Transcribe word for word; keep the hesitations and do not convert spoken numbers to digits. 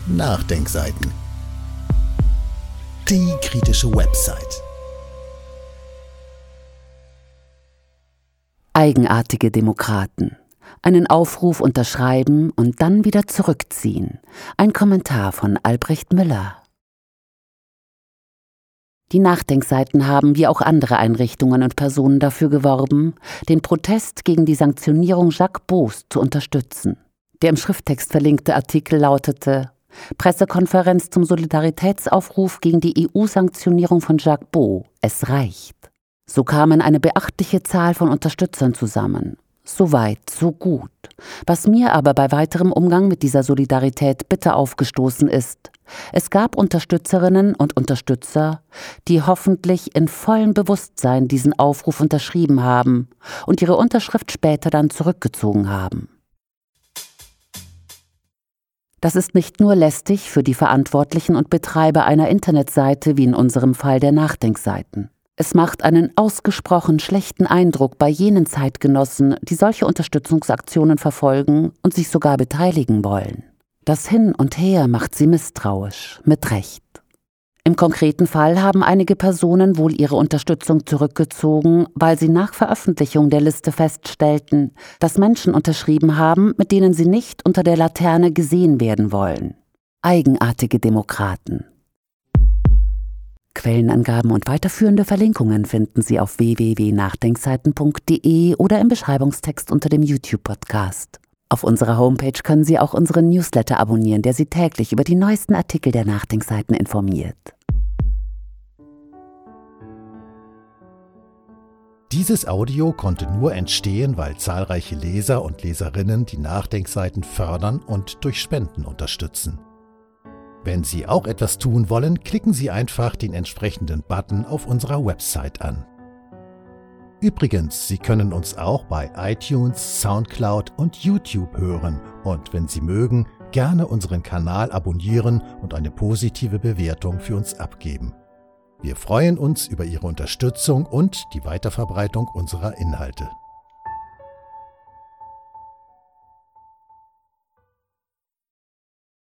Nachdenkseiten. Die kritische Website. Eigenartige Demokraten. Einen Aufruf unterschreiben und dann wieder zurückziehen. Ein Kommentar von Albrecht Müller. Die Nachdenkseiten haben, wie auch andere Einrichtungen und Personen, dafür geworben, den Protest gegen die Sanktionierung Jacques Beaus zu unterstützen. Der im Schrifttext verlinkte Artikel lautete: Pressekonferenz zum Solidaritätsaufruf gegen die E U-Sanktionierung von Jacques Beau. Es reicht. So kamen eine beachtliche Zahl von Unterstützern zusammen. So weit, so gut. Was mir aber bei weiterem Umgang mit dieser Solidarität bitter aufgestoßen ist: Es gab Unterstützerinnen und Unterstützer, die hoffentlich in vollem Bewusstsein diesen Aufruf unterschrieben haben und ihre Unterschrift später dann zurückgezogen haben. Das ist nicht nur lästig für die Verantwortlichen und Betreiber einer Internetseite, wie in unserem Fall der Nachdenkseiten. Es macht einen ausgesprochen schlechten Eindruck bei jenen Zeitgenossen, die solche Unterstützungsaktionen verfolgen und sich sogar beteiligen wollen. Das Hin und Her macht sie misstrauisch, mit Recht. Im konkreten Fall haben einige Personen wohl ihre Unterstützung zurückgezogen, weil sie nach Veröffentlichung der Liste feststellten, dass Menschen unterschrieben haben, mit denen sie nicht unter der Laterne gesehen werden wollen. Eigenartige Demokraten. Quellenangaben und weiterführende Verlinkungen finden Sie auf w w w punkt nachdenkseiten punkt d e oder im Beschreibungstext unter dem YouTube-Podcast. Auf unserer Homepage können Sie auch unseren Newsletter abonnieren, der Sie täglich über die neuesten Artikel der Nachdenkseiten informiert. Dieses Audio konnte nur entstehen, weil zahlreiche Leser und Leserinnen die Nachdenkseiten fördern und durch Spenden unterstützen. Wenn Sie auch etwas tun wollen, klicken Sie einfach den entsprechenden Button auf unserer Website an. Übrigens, Sie können uns auch bei iTunes, Soundcloud und YouTube hören und, wenn Sie mögen, gerne unseren Kanal abonnieren und eine positive Bewertung für uns abgeben. Wir freuen uns über Ihre Unterstützung und die Weiterverbreitung unserer Inhalte.